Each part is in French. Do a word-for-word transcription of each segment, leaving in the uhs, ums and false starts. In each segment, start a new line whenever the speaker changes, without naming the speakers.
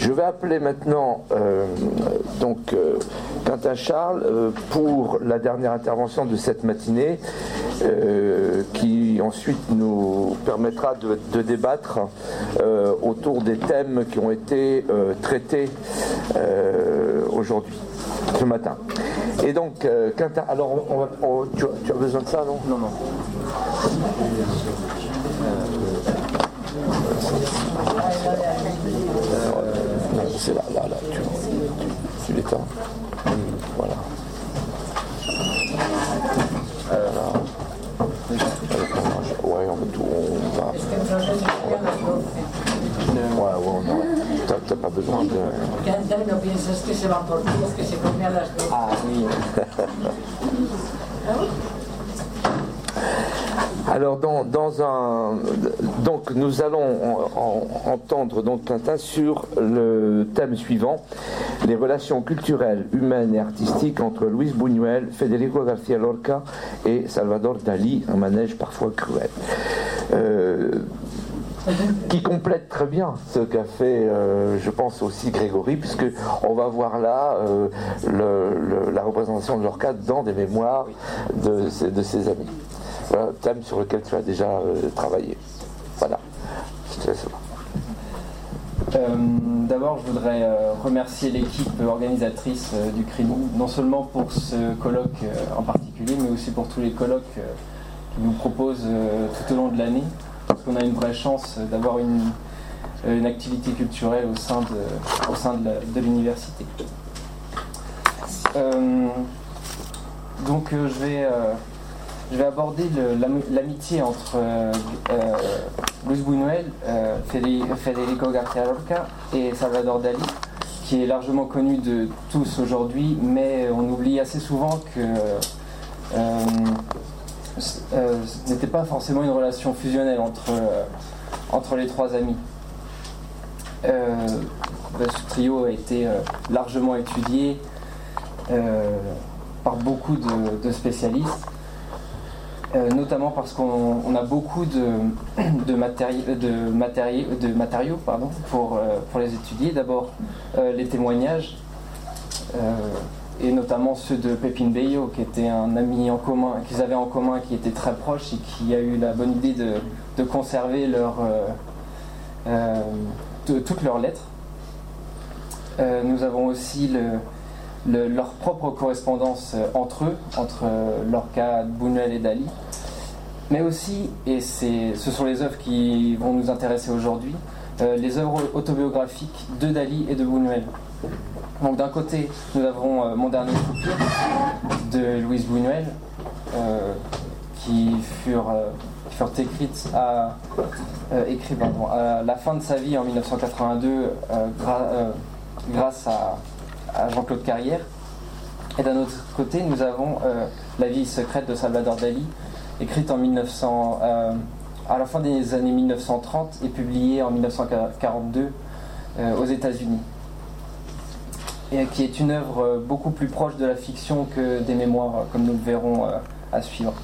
Je vais appeler maintenant euh, donc euh, Quentin Charles euh, pour la dernière intervention de cette matinée, euh, qui ensuite nous permettra de, de débattre euh, autour des thèmes qui ont été euh, traités euh, aujourd'hui, ce matin. Et donc, euh, Quentin, alors on va, on, tu, tu as besoin de ça, non ?
Non, non.
Euh, non, c'est là, là, là, tu, tu, tu l'éteins. Voilà. Euh, là. Ouais, on va tout, on va. Ouais, ouais, on t'as, t'as pas besoin de.
Ah oui.
Alors dans, dans un donc nous allons en, en, entendre donc Quentin sur le thème suivant, les relations culturelles, humaines et artistiques entre Luis Buñuel, Federico García Lorca et Salvador Dalí, un manège parfois cruel. Euh, qui complète très bien ce qu'a fait, euh, je pense aussi Grégory, puisque on va voir là euh, le, le, la représentation de Lorca dans des mémoires de, de ses amis. Voilà, thème sur lequel tu as déjà euh, travaillé. Voilà, je te laisse là.
Euh, d'abord, je voudrais euh, remercier l'équipe organisatrice euh, du CRINOU, non seulement pour ce colloque euh, en particulier, mais aussi pour tous les colloques euh, qu'ils nous proposent euh, tout au long de l'année, parce qu'on a une vraie chance d'avoir une, une activité culturelle au sein de, au sein de, la, de l'université. Euh, donc, euh, je vais... Euh, Je vais aborder le, l'amitié entre euh, euh, Luis Buñuel, euh, Federico García Lorca et Salvador Dalí, qui est largement connu de tous aujourd'hui, mais on oublie assez souvent que euh, euh, ce n'était pas forcément une relation fusionnelle entre, euh, entre les trois amis. Euh, ce trio a été euh, largement étudié euh, par beaucoup de, de spécialistes. Euh, notamment parce qu'on on a beaucoup de, de, matéri- de, matéri- de matériaux pardon, pour, euh, pour les étudier. D'abord, euh, les témoignages, euh, et notamment ceux de Pepín Bello, qui était un ami en commun, qu'ils avaient en commun, qui était très proche et qui a eu la bonne idée de, de conserver leur, euh, euh, de, toutes leurs lettres. Euh, nous avons aussi le, le, leur propre correspondance entre eux, entre Lorca, Buñuel et Dalí. Mais aussi, et c'est, ce sont les œuvres qui vont nous intéresser aujourd'hui, euh, les œuvres autobiographiques de Dalí et de Buñuel. Donc d'un côté, nous avons euh, Mon dernier soupir de Luis Buñuel, euh, qui, furent, euh, qui furent écrites à, euh, écrits, pardon, à la fin de sa vie en dix-neuf cent quatre-vingt-deux euh, gra- euh, grâce à, à Jean-Claude Carrière. Et d'un autre côté, nous avons euh, La vie secrète de Salvador Dalí, écrite en mille neuf cents, euh, à la fin des années mille neuf cent trente et publiée en mille neuf cent quarante-deux euh, aux États-Unis. Et qui est une œuvre beaucoup plus proche de la fiction que des mémoires, comme nous le verrons euh, à suivre.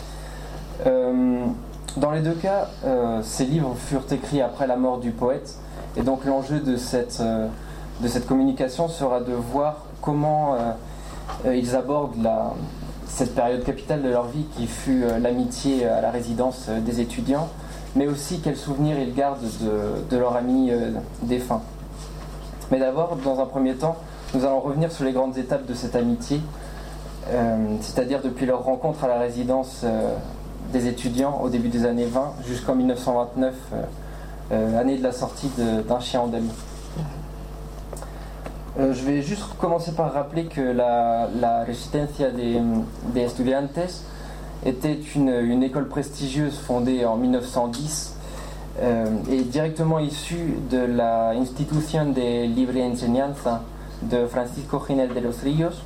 Euh, dans les deux cas, euh, ces livres furent écrits après la mort du poète, et donc l'enjeu de cette, euh, de cette communication sera de voir comment euh, euh, ils abordent la cette période capitale de leur vie qui fut euh, l'amitié à la résidence euh, des étudiants, mais aussi quels souvenirs ils gardent de, de leur ami euh, défunt. Mais d'abord, dans un premier temps, nous allons revenir sur les grandes étapes de cette amitié, euh, c'est-à-dire depuis leur rencontre à la résidence euh, des étudiants au début des années vingt jusqu'en mille neuf cent vingt-neuf, euh, euh, année de la sortie de, d'Un chien andalou. Euh, je vais juste commencer par rappeler que la, la Resistencia de, de Estudiantes était une, une école prestigieuse fondée en mille neuf cent dix euh, et directement issue de la Institución de Libre Enseñanza de Francisco Giner de los Ríos.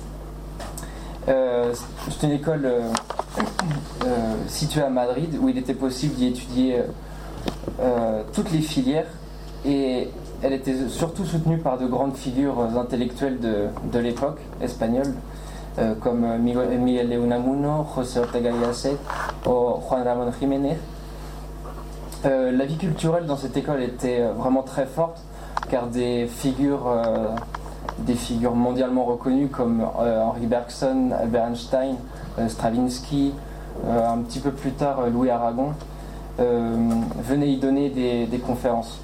Euh, c'est une école euh, euh, située à Madrid où il était possible d'y étudier euh, toutes les filières, et elle était surtout soutenue par de grandes figures intellectuelles de, de l'époque espagnole, euh, comme Miguel, Miguel de Unamuno, José Ortega y Gasset ou Juan Ramón Jiménez. Euh, la vie culturelle dans cette école était vraiment très forte, car des figures, euh, des figures mondialement reconnues comme euh, Henri Bergson, Albert Einstein, euh, Stravinsky, euh, un petit peu plus tard euh, Louis Aragon, euh, venaient y donner des, des conférences.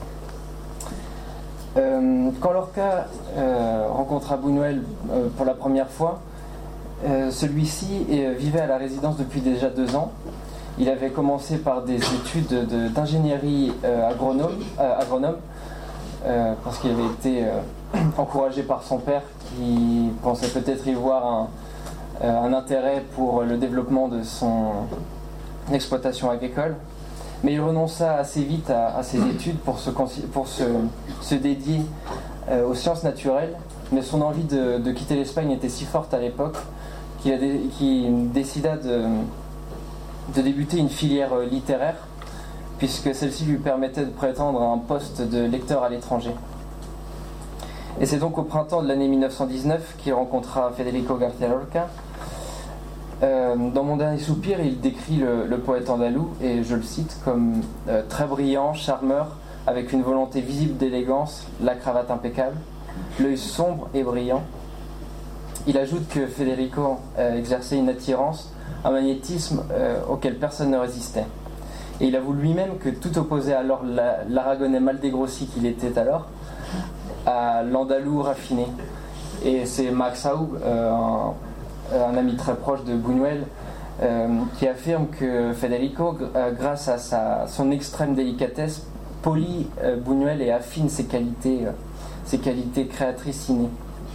Euh, quand Lorca euh, rencontra Buñuel euh, pour la première fois, euh, celui-ci euh, vivait à la résidence depuis déjà deux ans. Il avait commencé par des études de, d'ingénierie euh, agronome, euh, agronome euh, parce qu'il avait été euh, encouragé par son père qui pensait peut-être y voir un, euh, un intérêt pour le développement de son exploitation agricole. Mais il renonça assez vite à, à ses études pour se, pour se, se dédier euh, aux sciences naturelles, mais son envie de, de quitter l'Espagne était si forte à l'époque qu'il, a dé, qu'il décida de, de débuter une filière littéraire, puisque celle-ci lui permettait de prétendre à un poste de lecteur à l'étranger. Et c'est donc au printemps de l'année mille neuf cent dix-neuf qu'il rencontra Federico García Lorca. Euh, dans Mon dernier soupir, il décrit le, le poète andalou, et je le cite, comme euh, très brillant, charmeur, avec une volonté visible d'élégance, la cravate impeccable, l'œil sombre et brillant. Il ajoute que Federico euh, exerçait une attirance, un magnétisme euh, auquel personne ne résistait. Et il avoue lui-même que tout opposait alors la, l'aragonais mal dégrossi qu'il était alors à l'andalou raffiné. Et c'est Max Aub, euh, un un ami très proche de Buñuel, euh, qui affirme que Federico, euh, grâce à sa, son extrême délicatesse, polie euh, Buñuel et affine ses qualités, euh, ses qualités créatrices innées.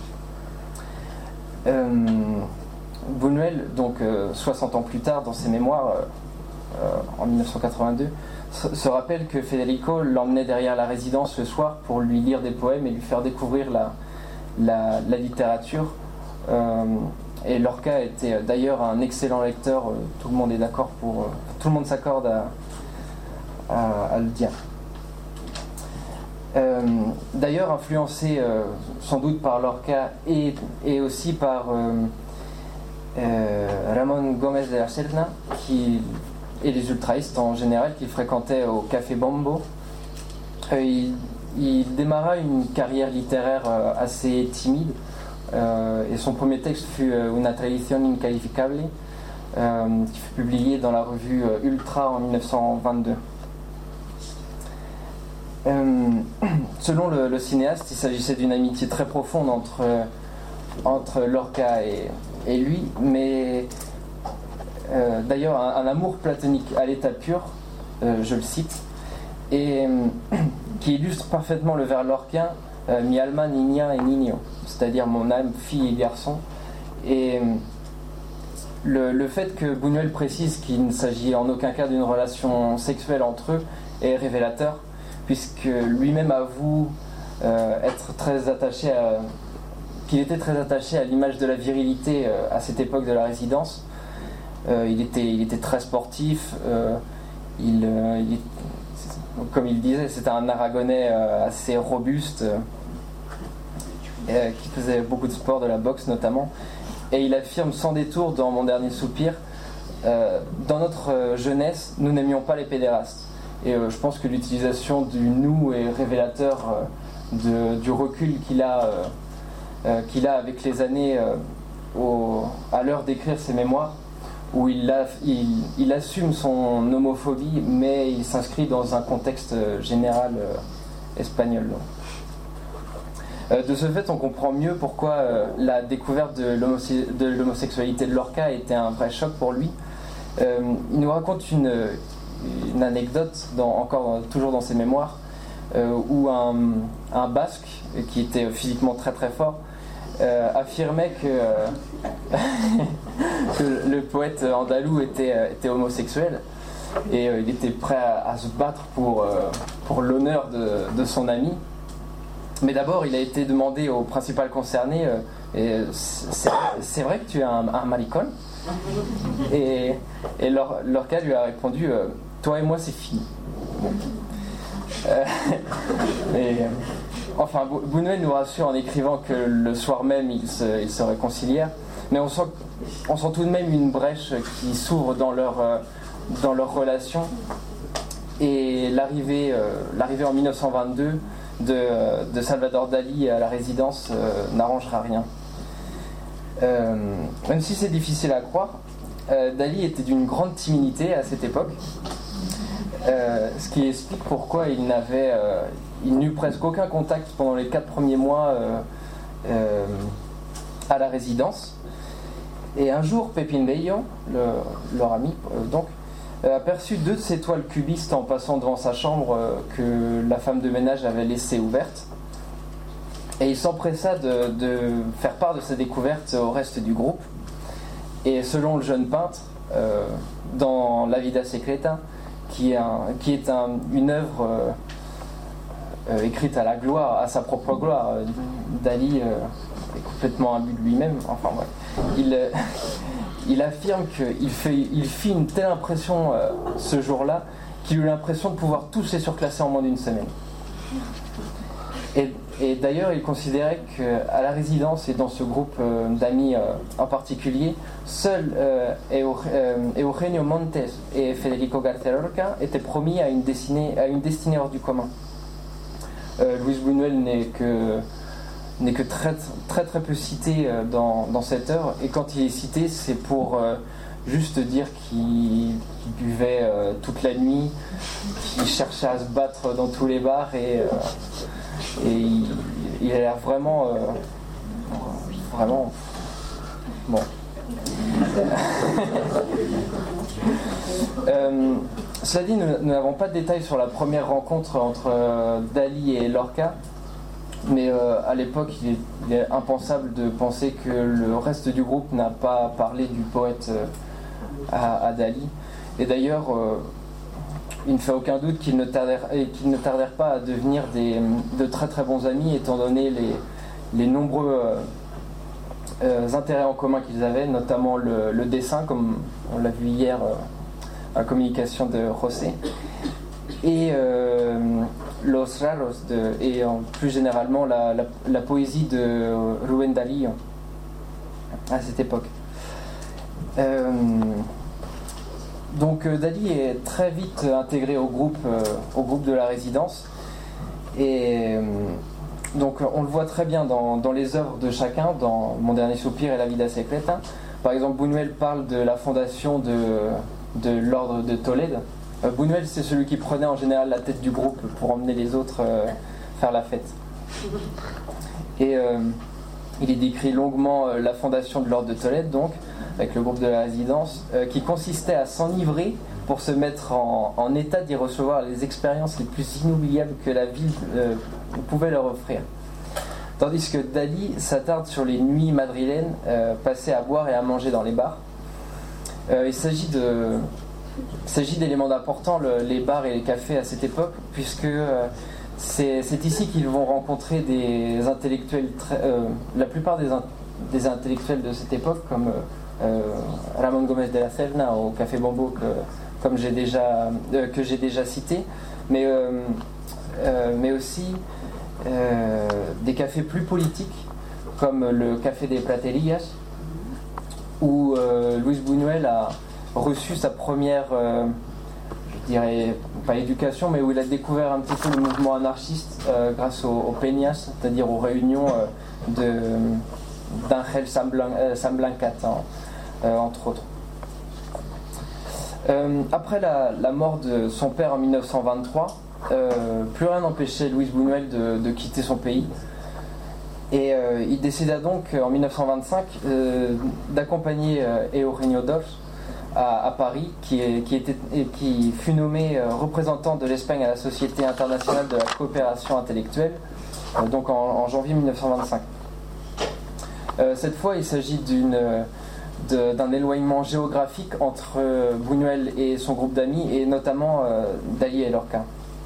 Euh, Buñuel, donc euh, soixante ans plus tard, dans ses mémoires, euh, euh, en mille neuf cent quatre-vingt-deux, se, se rappelle que Federico l'emmenait derrière la résidence le soir pour lui lire des poèmes et lui faire découvrir la, la, la littérature. Euh, Et Lorca était d'ailleurs un excellent lecteur, tout le monde est d'accord pour. Tout le monde s'accorde à, à, à le dire. Euh, d'ailleurs, influencé euh, sans doute par Lorca et, et aussi par euh, euh, Ramón Gómez de la Serna qui, et les ultraïstes en général qu'il fréquentait au Café Bombo, euh, il, il démarra une carrière littéraire euh, assez timide. Euh, et son premier texte fut euh, Una tradición incalificable, euh, qui fut publié dans la revue euh, Ultra en mille neuf cent vingt-deux. Euh, selon le, le cinéaste, il s'agissait d'une amitié très profonde entre, euh, entre Lorca et, et lui, mais euh, d'ailleurs un, un amour platonique à l'état pur, euh, je le cite, et euh, qui illustre parfaitement le vers lorquien. Euh, mi alma, niña et niño, c'est-à-dire mon âme, fille et garçon. Et le, le fait que Buñuel précise qu'il ne s'agit en aucun cas d'une relation sexuelle entre eux est révélateur, puisque lui-même avoue euh, être très attaché à, qu'il était très attaché à l'image de la virilité euh, à cette époque de la résidence. Euh, il, était, il était très sportif, euh, il, euh, il comme il disait, c'était un aragonais euh, assez robuste, euh, qui faisait beaucoup de sport, de la boxe notamment. Et il affirme sans détour dans Mon dernier soupir, euh, dans notre euh, jeunesse, nous n'aimions pas les pédérastes. Et euh, je pense que l'utilisation du nous est révélateur euh, de, du recul qu'il a, euh, euh, qu'il a avec les années euh, au, à l'heure d'écrire ses mémoires, où il, a, il, il assume son homophobie, mais il s'inscrit dans un contexte général euh, espagnol. Euh, de ce fait, on comprend mieux pourquoi euh, la découverte de, l'homose- de l'homosexualité de Lorca était un vrai choc pour lui. Euh, il nous raconte une, une anecdote, dans, encore toujours dans ses mémoires, euh, où un, un basque, qui était physiquement très très fort, Euh, affirmait que, euh, que le poète andalou était, euh, était homosexuel et euh, il était prêt à, à se battre pour, euh, pour l'honneur de, de son ami. Mais d'abord, il a été demandé au principal concerné euh, et c'est, c'est vrai que tu es un, un maricon? Et, et Lor, Lorca lui a répondu euh, toi et moi, c'est fini. Euh, et, Enfin, Buñuel nous rassure en écrivant que le soir même, ils se, ils se réconcilièrent, mais on sent, on sent tout de même une brèche qui s'ouvre dans leur, dans leur relation. Et l'arrivée, euh, l'arrivée en mille neuf cent vingt-deux de, de Salvador Dali à la résidence euh, n'arrangera rien. Euh, même si c'est difficile à croire, euh, Dali était d'une grande timidité à cette époque, euh, ce qui explique pourquoi il n'avait, euh, il n'eut presque aucun contact pendant les quatre premiers mois euh, euh, à la résidence. Et un jour, Pepín Bello, le, leur ami, euh, donc, euh, aperçut deux de ces toiles cubistes en passant devant sa chambre euh, que la femme de ménage avait laissée ouverte. Et il s'empressa de, de faire part de sa découverte au reste du groupe. Et selon le jeune peintre, euh, dans La Vida Secreta, qui est, un, qui est un, une œuvre euh, euh, écrite à la gloire, à sa propre gloire, euh, Dali euh, est complètement imbu de lui-même. Enfin bref, il, euh, il affirme qu'il fait, il fit une telle impression euh, ce jour-là qu'il eut l'impression de pouvoir tous les surclasser en moins d'une semaine. Et, et d'ailleurs, il considérait qu'à la résidence et dans ce groupe euh, d'amis euh, en particulier, seuls euh, Eugenio Montes et Federico García Lorca étaient promis à une destinée, à une destinée hors du commun. Euh, Luis Buñuel n'est que, n'est que très, très très peu cité euh, dans, dans cette œuvre, et quand il est cité, c'est pour euh, juste dire qu'il, qu'il buvait euh, toute la nuit, qu'il cherchait à se battre dans tous les bars, et euh, Et il, il a l'air vraiment, euh, vraiment, bon. euh, cela dit, nous, nous n'avons pas de détails sur la première rencontre entre euh, Dali et Lorca, mais euh, à l'époque, il est, il est impensable de penser que le reste du groupe n'a pas parlé du poète euh, à, à Dali. Et d'ailleurs, euh, il ne fait aucun doute qu'ils ne tardèrent, qu'ils ne tardèrent pas à devenir des, de très très bons amis, étant donné les, les nombreux euh, euh, intérêts en commun qu'ils avaient, notamment le, le dessin, comme on l'a vu hier euh, à la communication de José, et euh, Los Raros, de, et en, plus généralement la, la, la poésie de Rubén Darío à cette époque. Euh, Donc euh, Dali est très vite intégré au groupe, euh, au groupe de la résidence, et euh, donc on le voit très bien dans, dans les œuvres de chacun, dans Mon Dernier Soupir et La Vida Secreta. Par exemple, Buñuel parle de la fondation de, de l'ordre de Tolède. Euh, Buñuel, c'est celui qui prenait en général la tête du groupe pour emmener les autres euh, faire la fête. Et euh, il y décrit longuement euh, la fondation de l'ordre de Tolède, donc, avec le groupe de la résidence, euh, qui consistait à s'enivrer pour se mettre en, en état d'y recevoir les expériences les plus inoubliables que la ville euh, pouvait leur offrir. Tandis que Dali s'attarde sur les nuits madrilènes euh, passées à boire et à manger dans les bars. Euh, il s'agit de, il s'agit d'éléments d'importants, le, les bars et les cafés à cette époque, puisque euh, c'est, c'est ici qu'ils vont rencontrer des intellectuels, très, euh, la plupart des, in, des intellectuels de cette époque, comme euh, Euh, Ramón Gómez de la Serna au Café Bambo, que, comme j'ai déjà, euh, que j'ai déjà cité, mais, euh, euh, mais aussi euh, des cafés plus politiques comme le Café des Praterillas, où euh, Luis Buñuel a reçu sa première, euh, je dirais pas éducation, mais où il a découvert un petit peu le mouvement anarchiste euh, grâce aux, aux peñas, c'est-à-dire aux réunions euh, de, d'Angel San, Blan, euh, San Blancat, hein, euh, entre autres. Euh, après la, la mort de son père en mille neuf cent vingt-trois, euh, plus rien n'empêchait Luis Buñuel de, de quitter son pays. Et euh, il décida donc en mille neuf cent vingt-cinq euh, d'accompagner euh, Eugenio Dors à, à Paris, qui, est, qui, était, qui fut nommé euh, représentant de l'Espagne à la Société internationale de la coopération intellectuelle, euh, donc en, en janvier mille neuf cent vingt-cinq. Euh, cette fois, il s'agit d'une, de, d'un éloignement géographique entre euh, Buñuel et son groupe d'amis, et notamment euh, Dali et Lorca.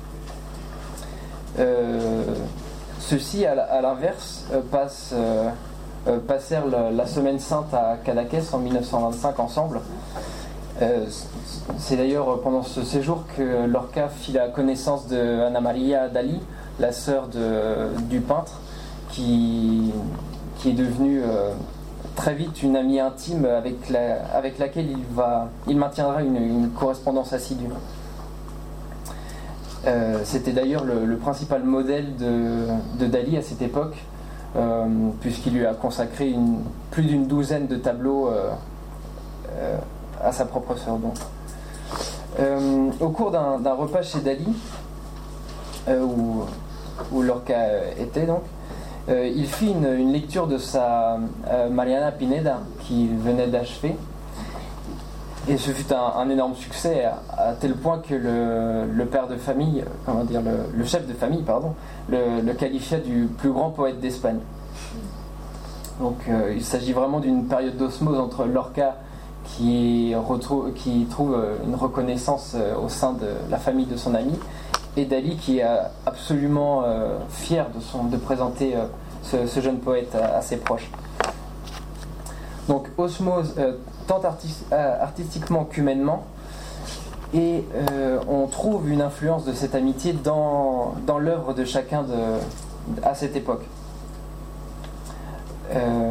Euh, ceux-ci, à, à l'inverse, euh, passent, euh, euh, passèrent la, la Semaine Sainte à Cadaqués en mille neuf cent vingt-cinq ensemble. Euh, c'est d'ailleurs pendant ce séjour que Lorca fit la connaissance de Ana María Dali, la sœur de, du peintre, qui... qui est devenue euh, très vite une amie intime avec, la, avec laquelle il, va, il maintiendra une, une correspondance assidue. Euh, c'était d'ailleurs le, le principal modèle de, de Dali à cette époque, euh, puisqu'il lui a consacré une, plus d'une douzaine de tableaux euh, euh, à sa propre sœur. Donc. Euh, au cours d'un, d'un repas chez Dali, euh, où, où Lorca était donc, euh, il fit une, une lecture de sa euh, Mariana Pineda qui venait d'achever. Et ce fut un, un énorme succès, à, à tel point que le, le père de famille, comment dire, le, le chef de famille, pardon, le, le qualifia du plus grand poète d'Espagne. Donc euh, il s'agit vraiment d'une période d'osmose entre Lorca, qui, retrouve, qui trouve une reconnaissance au sein de la famille de son ami, et Dali qui est absolument euh, fier de, son, de présenter euh, ce, ce jeune poète à, à ses proches. Donc osmose, euh, tant artis- euh, artistiquement qu'humainement, et euh, on trouve une influence de cette amitié dans, dans l'œuvre de chacun de, à cette époque. Euh,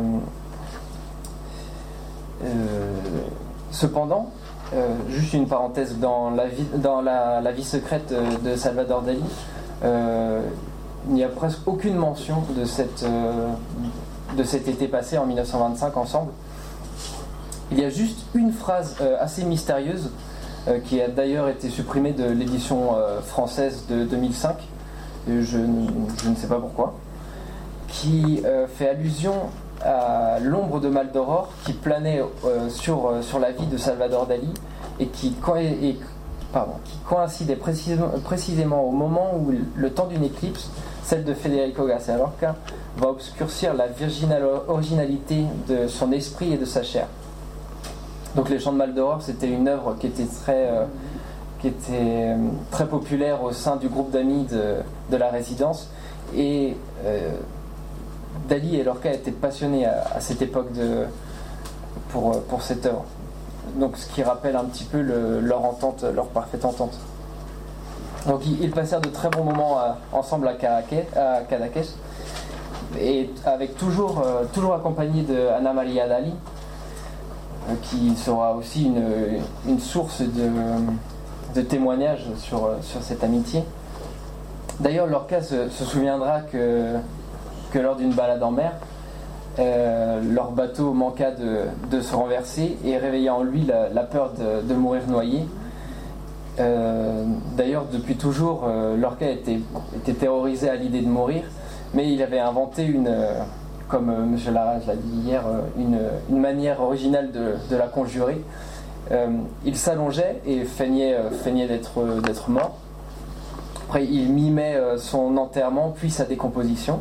euh, cependant, euh, juste une parenthèse, dans la vie, dans la, la vie secrète de Salvador Dali, euh, il n'y a presque aucune mention de, cette, euh, de cet été passé en mille neuf cent vingt-cinq ensemble. Il y a juste une phrase euh, assez mystérieuse euh, qui a d'ailleurs été supprimée de l'édition euh, française de deux mille cinq, et je, je ne sais pas pourquoi, qui euh, fait allusion à l'ombre de Maldoror qui planait euh, sur, euh, sur la vie de Salvador Dali et qui, co- et, pardon, qui coïncidait précisément, précisément au moment où le temps d'une éclipse, celle de Federico García Lorca, va obscurcir la virginale originalité de son esprit et de sa chair. Donc Les Chants de Maldoror, c'était une œuvre qui était très, euh, qui était, euh, très populaire au sein du groupe d'amis de, de la résidence, et euh, Dali et Lorca étaient passionnés à, à cette époque de, pour, pour cette œuvre. Donc ce qui rappelle un petit peu le, leur entente, leur parfaite entente. Donc ils, ils passèrent de très bons moments à, ensemble à Cadaqués, à Cadaqués, et avec toujours, euh, toujours accompagné de Ana Maria Dali, qui sera aussi une, une source de, de témoignages sur, sur cette amitié. D'ailleurs, Lorca se, se souviendra que, que lors d'une balade en mer, euh, leur bateau manqua de, de se renverser et réveilla en lui la, la peur de, de mourir noyé. Euh, d'ailleurs, depuis toujours, euh, Lorca était, était terrorisé à l'idée de mourir, mais il avait inventé une... comme euh, M. Larage l'a dit hier, euh, une, une manière originale de, de la conjurer. Euh, il s'allongeait et feignait, euh, feignait d'être, euh, d'être mort. Après, il mimait euh, son enterrement, puis sa décomposition.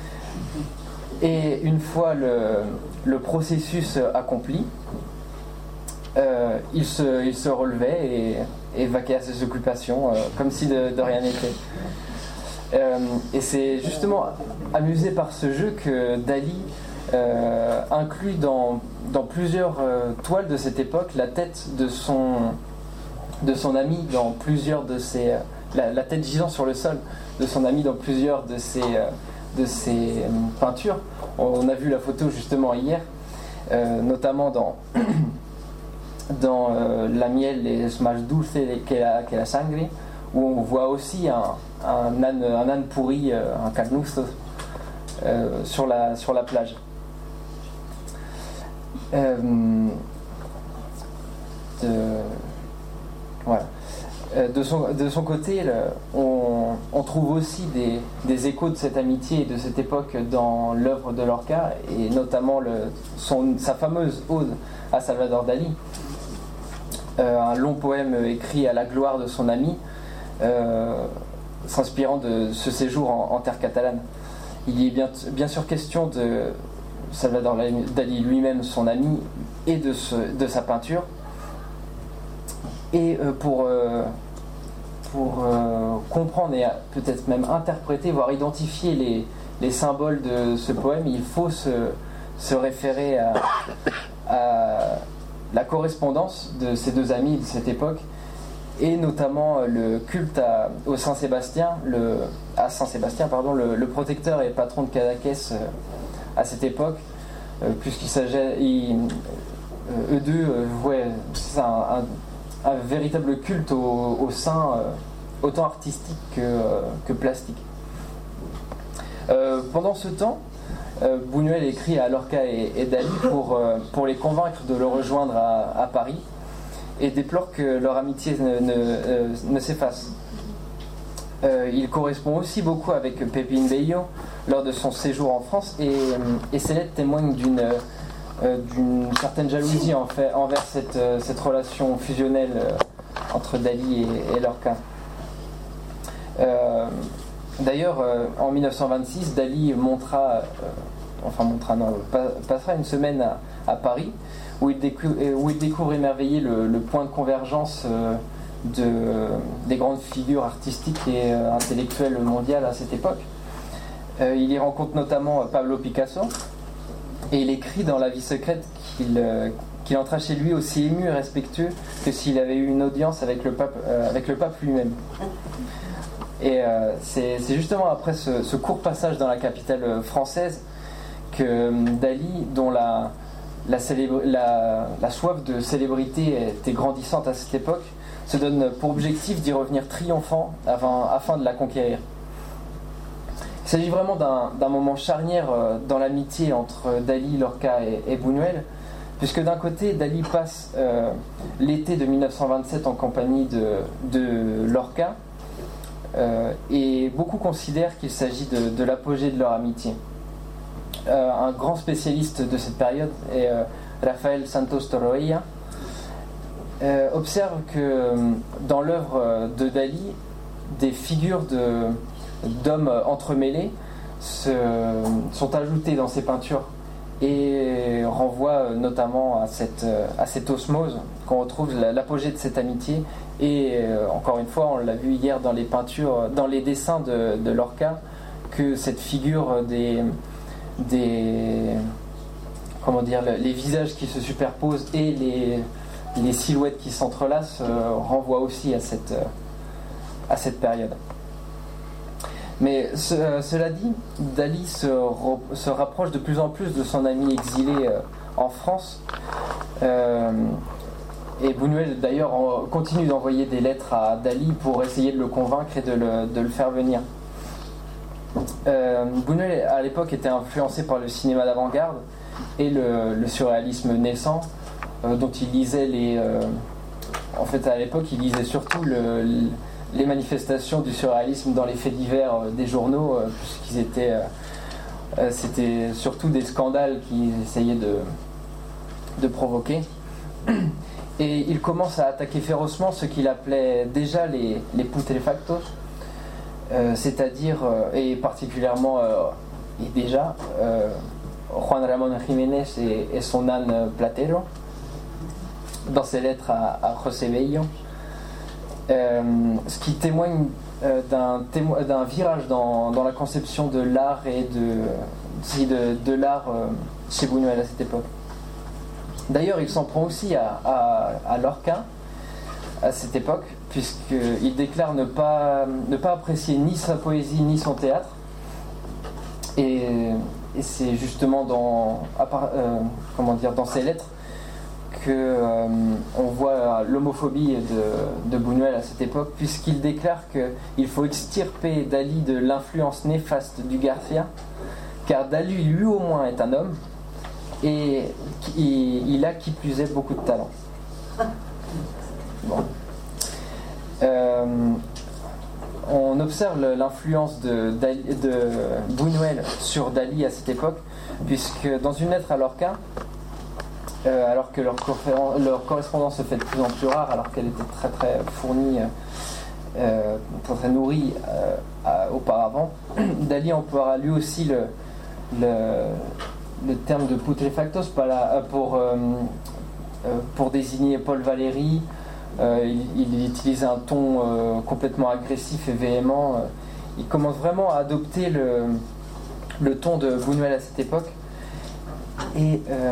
Et une fois le, le processus accompli, euh, il, se, il se relevait et, et vaquait à ses occupations, euh, comme si de, de rien n'était. Euh, et c'est justement amusé par ce jeu que Dali euh, inclut dans, dans plusieurs euh, toiles de cette époque la tête de son, de son ami dans plusieurs de ses... La, la tête gisant sur le sol de son ami dans plusieurs de ses, de ses peintures. On a vu la photo justement hier, euh, notamment dans, dans euh, La miel es más dulce que la, que la sangre, où on voit aussi un, un, âne, un âne pourri, un carnusto, euh, sur, la, sur la plage. Euh, de, voilà. De son, de son côté, le, on, on trouve aussi des, des échos de cette amitié et de cette époque dans l'œuvre de Lorca, et notamment le, son, sa fameuse ode à Salvador Dali, euh, un long poème écrit à la gloire de son ami, euh, s'inspirant de ce séjour en, en terre catalane. Il y est bien, bien sûr question de Salvador Dali lui-même, son ami, et de, ce, de sa peinture. Et euh, pour, euh, pour euh, comprendre et peut-être même interpréter, voire identifier les, les symboles de ce poème, il faut se, se référer à, à la correspondance de ces deux amis de cette époque, et notamment le culte à, au Saint-Sébastien, le, à Saint-Sébastien, pardon, le, le protecteur et patron de Cadaqués euh, à cette époque, euh, puisqu'il s'agit, il, euh, eux deux, euh, ouais, c'est un, un un véritable culte au, au saint, euh, autant artistique que, euh, que plastique. Euh, pendant ce temps, euh, Buñuel écrit à Lorca et, et Dali pour, euh, pour les convaincre de le rejoindre à, à Paris et déplore que leur amitié ne, ne, euh, ne s'efface. Euh, il correspond aussi beaucoup avec Pépin Bello lors de son séjour en France et, et ses lettres témoignent d'une euh, d'une certaine jalousie en fait, envers cette, euh, cette relation fusionnelle euh, entre Dali et, et Lorca. Euh, D'ailleurs, euh, en mille neuf cent vingt-six, Dali montra, euh, enfin montra non, passera une semaine à, à Paris où il, décou- où il découvre émerveillé le, le point de convergence euh, de, des grandes figures artistiques et euh, intellectuelles mondiales à cette époque. Euh, il y rencontre notamment Pablo Picasso et il écrit dans La vie secrète qu'il, euh, qu'il entra chez lui aussi ému et respectueux que s'il avait eu une audience avec le pape, euh, avec le pape lui-même. Et euh, c'est, c'est justement après ce, ce court passage dans la capitale française que euh, Dali, dont la, la, célébr- la, la soif de célébrité était grandissante à cette époque, se donne pour objectif d'y revenir triomphant afin, afin de la conquérir. Il s'agit vraiment d'un, d'un moment charnière euh, dans l'amitié entre Dali, Lorca et, et Buñuel, puisque d'un côté, Dali passe euh, l'été de mille neuf cent vingt-sept en compagnie de, de Lorca, euh, et beaucoup considèrent qu'il s'agit de, de l'apogée de leur amitié. Euh, un grand spécialiste de cette période est euh, Rafael Santos Torroella, euh, observe que euh, dans l'œuvre de Dali, des figures de, d'hommes entremêlés se, sont ajoutées dans ses peintures et renvoie notamment à cette, à cette osmose qu'on retrouve, l'apogée de cette amitié. Et euh, encore une fois, on l'a vu hier dans les peintures, dans les dessins de, de Lorca, que cette figure des, des comment dire, les visages qui se superposent et les, les silhouettes qui s'entrelacent euh, renvoient aussi à cette, à cette période. Mais ce, euh, cela dit, Dali se, re, se rapproche de plus en plus de son ami exilé euh, en France. Euh, et Buñuel d'ailleurs en, continue d'envoyer des lettres à Dali pour essayer de le convaincre et de le, de le faire venir. Euh, Buñuel à l'époque était influencé par le cinéma d'avant-garde et le, le surréalisme naissant, euh, dont il lisait les... Euh, en fait à l'époque il lisait surtout le, le les manifestations du surréalisme dans les faits divers euh, des journaux, euh, puisqu'ils étaient, euh, euh, c'était surtout des scandales qu'ils essayaient de, de provoquer. Et il commence à attaquer férocement ce qu'il appelait déjà les, les putrefactos, euh, c'est-à-dire, euh, et particulièrement, euh, et déjà, euh, Juan Ramón Jiménez et, et son âne Platero, dans ses lettres à, à José Bello. Euh, ce qui témoigne euh, d'un, témo- d'un virage dans, dans la conception de l'art et de, de, de l'art euh, chez Buñuel à cette époque. D'ailleurs, il s'en prend aussi à, à, à Lorca à cette époque, puisqu'il déclare ne pas, ne pas apprécier ni sa poésie ni son théâtre. Et, et c'est justement dans, à part, euh, comment dire, dans ses lettres que euh, on voit l'homophobie de, de Buñuel à cette époque, puisqu'il déclare qu'il faut extirper Dali de l'influence néfaste du Garcia, car Dali lui au moins est un homme et il, il a qui plus est beaucoup de talent. Bon. Euh, on observe l'influence de, Dali, de Buñuel sur Dali à cette époque, puisque dans une lettre à Lorca, Euh, alors que leur, leur correspondance se fait de plus en plus rare, alors qu'elle était très très fournie, euh, très très nourrie euh, à, auparavant, Dali emploiera lui aussi le, le, le terme de putrefactos pour, euh, pour désigner Paul Valéry. Euh, il, il utilisait un ton euh, complètement agressif et véhément. Il commence vraiment à adopter le, le ton de Buñuel à cette époque. Et euh,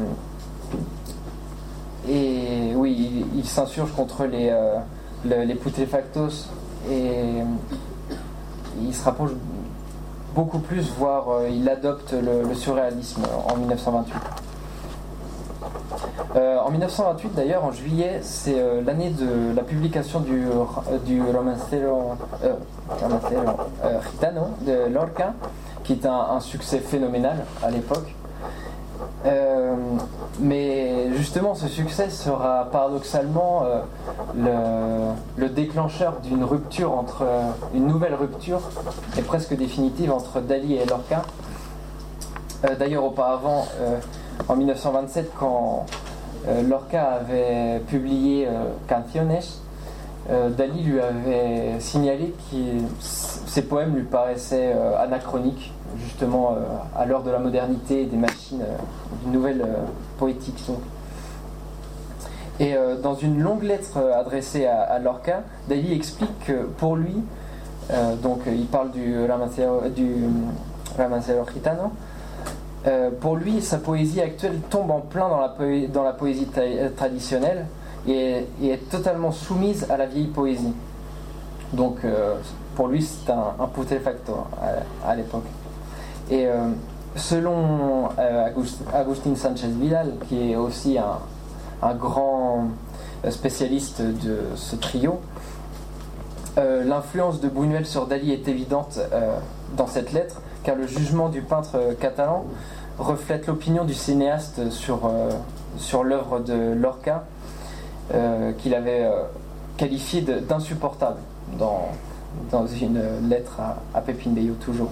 Et oui, il, il s'insurge contre les, euh, le, les putrefactos et il se rapproche beaucoup plus, voire euh, il adopte le, le surréalisme en mille neuf cent vingt-huit. Euh, en mille neuf cent vingt-huit, d'ailleurs, en juillet, c'est euh, l'année de la publication du, du Romancero, euh, romancero euh, Gitano de Lorca, qui est un, un succès phénoménal à l'époque. Euh, mais justement, ce succès sera paradoxalement euh, le, le déclencheur d'une rupture entre euh, une nouvelle rupture et presque définitive entre Dali et Lorca. Euh, d'ailleurs, auparavant, euh, en mille neuf cent vingt-sept, quand euh, Lorca avait publié euh, Canciones, euh, Dali lui avait signalé que ses poèmes lui paraissaient euh, anachroniques, justement euh, à l'heure de la modernité et des machines, euh, d'une nouvelle euh, poétique. Donc. Et euh, dans une longue lettre adressée à, à Lorca, Dali explique que pour lui, euh, donc il parle du Romancero, du Romancero Gitano, euh, pour lui sa poésie actuelle tombe en plein dans la, poé- dans la poésie ta- traditionnelle et, et est totalement soumise à la vieille poésie. Donc euh, pour lui c'est un, un putrefacto à, à l'époque. Et euh, selon euh, Agust- Agustín Sánchez Vidal, qui est aussi un, un grand spécialiste de ce trio, euh, l'influence de Buñuel sur Dali est évidente euh, dans cette lettre, car le jugement du peintre catalan reflète l'opinion du cinéaste sur, euh, sur l'œuvre de Lorca, euh, qu'il avait euh, qualifiée de, d'insupportable dans, dans une lettre à, à Pépin Bello toujours.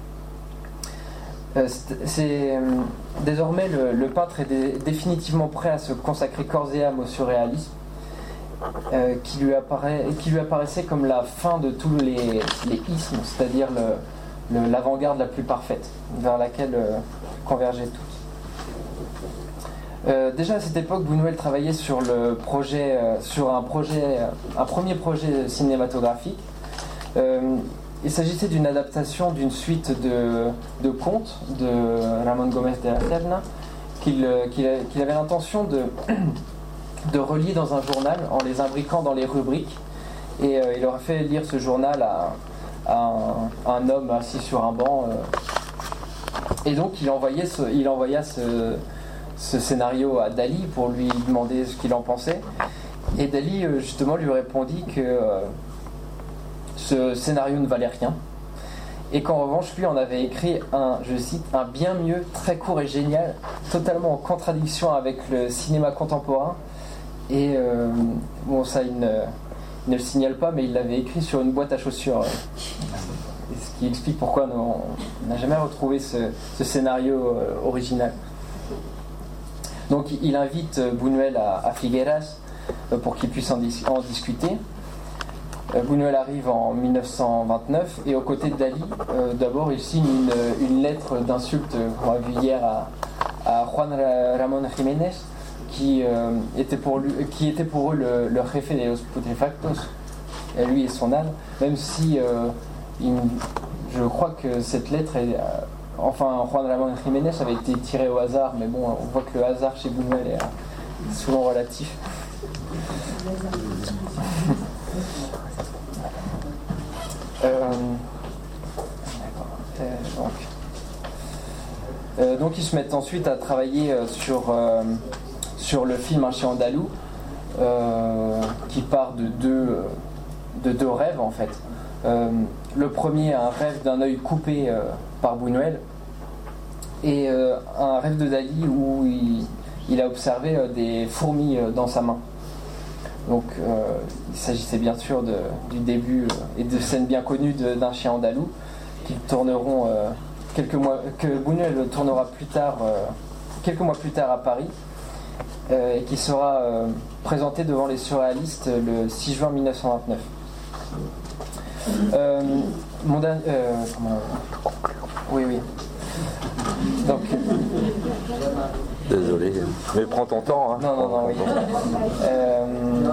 Euh, c'est, c'est, euh, désormais le, le peintre est dé, définitivement prêt à se consacrer corps et âme au surréalisme, euh, qui, lui apparaît, qui lui apparaissait comme la fin de tous les, les ismes, c'est-à-dire le, le, l'avant-garde la plus parfaite, vers laquelle euh, convergeaient toutes. Euh, déjà à cette époque, Buñuel travaillait sur le projet, euh, sur un projet, un premier projet cinématographique. Euh, il s'agissait d'une adaptation d'une suite de, de contes de Ramón Gómez de la Serna qu'il, qu'il, qu'il avait l'intention de, de relier dans un journal en les imbriquant dans les rubriques. Et euh, il aurait fait lire ce journal à, à, un, à un homme assis sur un banc. Euh, et donc il envoyait ce, il envoya ce ce scénario à Dali pour lui demander ce qu'il en pensait, et Dali justement lui répondit que euh, ce scénario ne valait rien et qu'en revanche lui en avait écrit un, je cite, un bien mieux, très court et génial, totalement en contradiction avec le cinéma contemporain. Et euh, bon, ça il ne, il ne le signale pas, mais il l'avait écrit sur une boîte à chaussures, ce qui explique pourquoi on n'a jamais retrouvé ce, ce scénario euh, original. Donc il invite Buñuel à, à Figueras pour qu'il puisse en, dis- en discuter. Buñuel arrive en mille neuf cent vingt-neuf et aux côtés de Dali, euh, d'abord il signe une, une lettre d'insulte qu'on a vu hier à, à Juan Ramón Jiménez, qui, euh, était pour lui, qui était pour eux le, le jefe de los putrefactos, et lui et son âme, même si euh, il, je crois que cette lettre est... Euh, Enfin, Juan Ramón Jiménez avait été tiré au hasard, mais bon, on voit que le hasard chez Buñuel est souvent relatif. euh, euh, donc. Euh, donc, ils se mettent ensuite à travailler euh, sur, euh, sur le film Un chien andalou, euh, qui part de deux, de deux rêves en fait. Euh, le premier, un rêve d'un œil coupé euh, par Buñuel, et euh, un rêve de Dali où il, il a observé euh, des fourmis euh, dans sa main. Donc euh, il s'agissait bien sûr de, du début euh, et de scènes bien connues de, d'un chien andalou qui tourneront euh, quelques mois, que Buñuel tournera plus tard, euh, quelques mois plus tard à Paris, euh, et qui sera euh, présenté devant les surréalistes le six juin mille neuf cent vingt-neuf. Euh, mon dernier, euh, comment... Oui, oui. Donc,
désolé, mais prends ton temps. Hein.
Non, non, non, oui. Euh,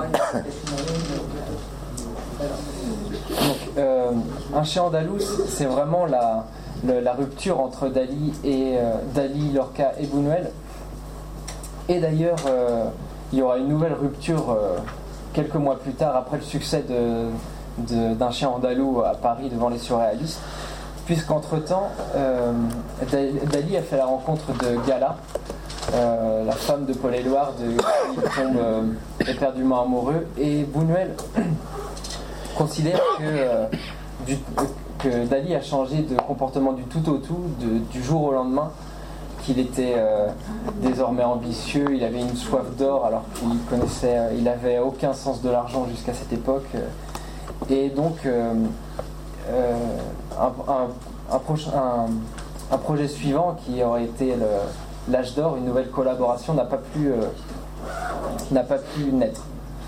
donc, euh, Un chien andalou, c'est vraiment la, la, la rupture entre Dali et euh, Dali, Lorca et Buñuel. Et d'ailleurs, euh, il y aura une nouvelle rupture euh, quelques mois plus tard, après le succès de, de, d'Un chien andalou à Paris devant les surréalistes. Puisqu'entre-temps, euh, Dali a fait la rencontre de Gala, euh, la femme de Paul Éluard, de, qui tombe euh, éperdument amoureux. Et Buñuel considère que, euh, du, que Dali a changé de comportement du tout au tout, de, du jour au lendemain, qu'il était euh, désormais ambitieux, il avait une soif d'or alors qu'il connaissait, euh, il n'avait aucun sens de l'argent jusqu'à cette époque. Et donc euh, euh, un, un, un, proche, un, un projet suivant qui aurait été le, l'âge d'or, une nouvelle collaboration, n'a pas pu, euh, n'a pas pu naître.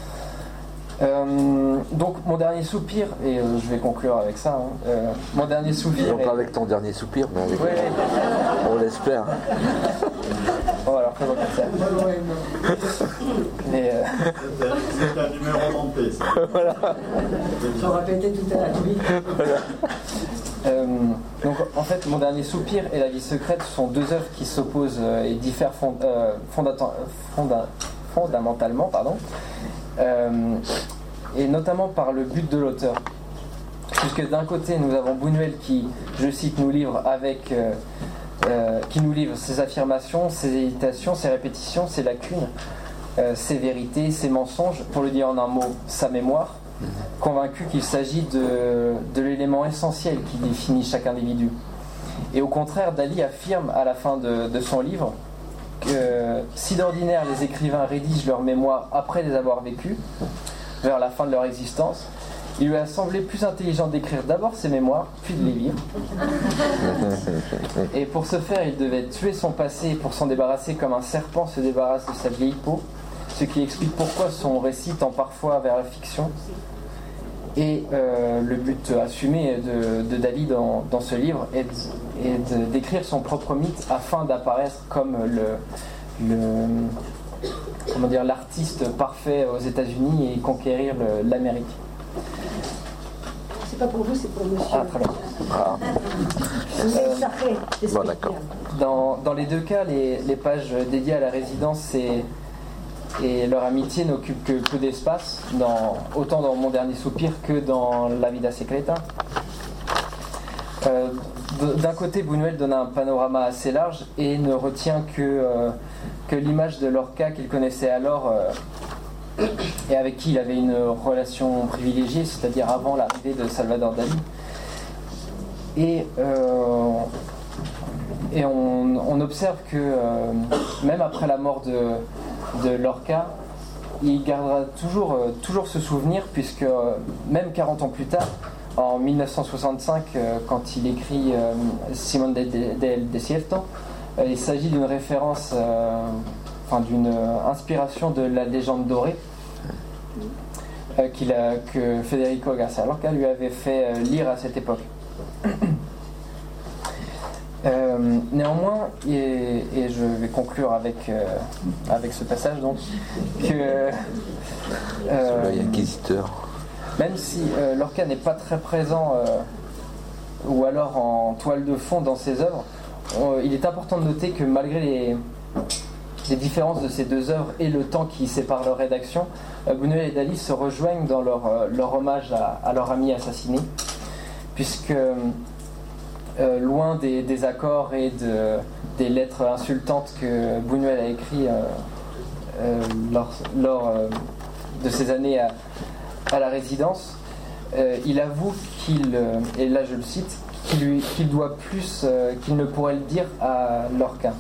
Euh, donc mon dernier soupir, et euh, je vais conclure avec ça, hein, euh, mon dernier soupir...
Non pas avec ton dernier soupir, mais avec...
Ouais.
On l'espère.
Bon alors, présente ça. Mais... Euh...
C'est un numéro monté, ça.
Voilà.
Je répétais tout à l'heure, oui.
Voilà.
Euh, donc en fait, Mon dernier soupir et La vie secrète sont deux œuvres qui s'opposent euh, et diffèrent fond, euh, fondata, fonda, fondamentalement, pardon. Euh, et notamment par le but de l'auteur, puisque d'un côté nous avons Buñuel qui, je cite, nous livre avec euh, euh, qui nous livre ses affirmations, ses hésitations, ses répétitions, ses lacunes, euh, ses vérités, ses mensonges, pour le dire en un mot, sa mémoire, convaincu qu'il s'agit de, de l'élément essentiel qui définit chaque individu. Et au contraire, Dali affirme à la fin de, de son livre que si d'ordinaire les écrivains rédigent leurs mémoires après les avoir vécues, vers la fin de leur existence, il lui a semblé plus intelligent d'écrire d'abord ses mémoires, puis de les lire. Et pour ce faire, il devait tuer son passé pour s'en débarrasser comme un serpent se débarrasse de sa vieille peau, ce qui explique pourquoi son récit tend parfois vers la fiction. Et euh, le but assumé de, de Dali dans, dans ce livre est, de, est de, d'écrire son propre mythe afin d'apparaître comme le, le, comment dire, l'artiste parfait aux États-Unis et conquérir le, l'Amérique.
C'est pas pour vous, c'est pour monsieur.
Ah, très bien.
Ah.
Euh,
bon, d'accord.
Dans, dans les deux cas, les, les pages dédiées à la résidence et, et leur amitié n'occupent que peu d'espace, dans, autant dans Mon dernier soupir que dans La vida secreta. Euh, d'un côté, Buñuel donne un panorama assez large et ne retient que, euh, que l'image de Lorca qu'il connaissait alors euh, et avec qui il avait une relation privilégiée, c'est-à-dire avant l'arrivée de Salvador Dali. Et, euh, et on, on observe que euh, même après la mort de, de Lorca, il gardera toujours, euh, toujours ce souvenir, puisque euh, même quarante ans plus tard, en dix-neuf cent soixante-cinq, euh, quand il écrit euh, Simón del Desierto, euh, il s'agit d'une référence, euh, enfin d'une inspiration de la légende dorée euh, qu'il a, que Federico García Lorca lui avait fait euh, lire à cette époque. Euh, néanmoins, et, et je vais conclure avec, euh, avec ce passage, donc, que euh,
l'œil inquisiteur.
Même si euh, Lorca n'est pas très présent euh, ou alors en toile de fond dans ses œuvres, euh, il est important de noter que malgré les, les différences de ces deux œuvres et le temps qui sépare leur rédaction, euh, Buñuel et Dali se rejoignent dans leur, euh, leur hommage à, à leur ami assassiné, puisque Euh, loin des, des accords et de, des lettres insultantes que Buñuel a écrites euh, euh, lors, lors euh, de ces années à, à la résidence, euh, il avoue qu'il, euh, et là je le cite, qu'il, lui, qu'il doit plus euh, qu'il ne pourrait le dire à Lorca.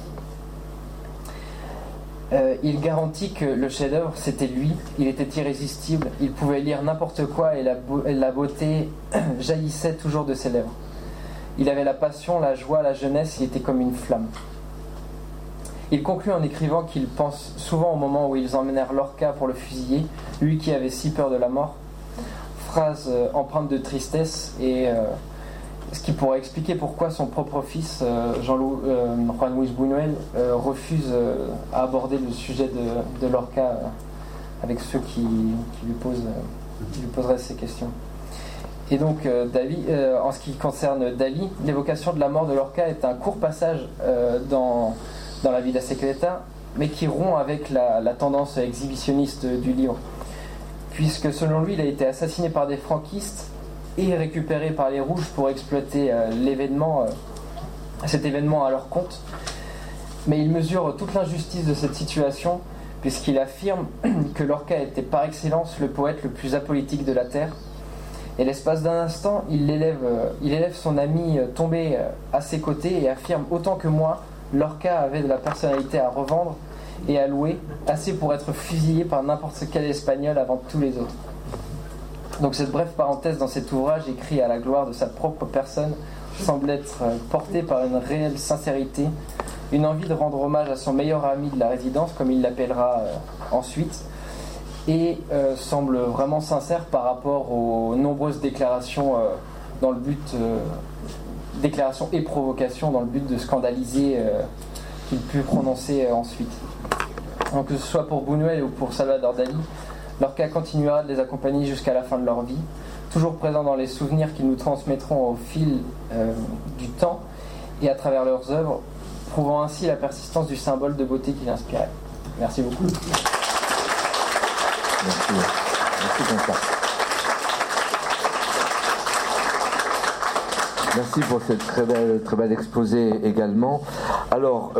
Euh, il garantit que le chef-d'œuvre c'était lui, il était irrésistible, il pouvait lire n'importe quoi et la, beau, et la beauté jaillissait toujours de ses lèvres. Il avait la passion, la joie, la jeunesse, il était comme une flamme. Il conclut en écrivant qu'il pense souvent au moment où ils emmenèrent Lorca pour le fusiller, lui qui avait si peur de la mort. Phrase euh, empreinte de tristesse et euh, ce qui pourrait expliquer pourquoi son propre fils, euh, Jean-Louis, euh, Juan Luis Buñuel, euh, refuse euh, à aborder le sujet de, de Lorca euh, avec ceux qui, qui, lui posent, euh, qui lui poseraient ces questions. Et donc, euh, Dali, euh, en ce qui concerne Dali, l'évocation de la mort de Lorca est un court passage euh, dans, dans La vida secreta, mais qui rompt avec la, la tendance exhibitionniste du livre. Puisque selon lui, il a été assassiné par des franquistes et récupéré par les Rouges pour exploiter euh, l'événement, euh, cet événement à leur compte. Mais il mesure toute l'injustice de cette situation, puisqu'il affirme que Lorca était par excellence le poète le plus apolitique de la Terre. Et l'espace d'un instant, il élève, il élève son ami tombé à ses côtés et affirme autant que moi, Lorca avait de la personnalité à revendre et à louer, assez pour être fusillé par n'importe quel Espagnol avant tous les autres. Donc cette brève parenthèse dans cet ouvrage, écrit à la gloire de sa propre personne, semble être portée par une réelle sincérité, une envie de rendre hommage à son meilleur ami de la résidence, comme il l'appellera euh, ensuite, et euh, semble vraiment sincère par rapport aux nombreuses déclarations euh, dans le but, euh, déclarations et provocations dans le but de scandaliser euh, qu'il put prononcer euh, ensuite. Donc que ce soit pour Buñuel ou pour Salvador Dali, Lorca continuera de les accompagner jusqu'à la fin de leur vie, toujours présent dans les souvenirs qu'ils nous transmettront au fil euh, du temps et à travers leurs œuvres, prouvant ainsi la persistance du symbole de beauté qu'il inspirait. Merci beaucoup.
Merci. Merci Quentin. Merci pour cette très belle, très belle exposé également. Alors,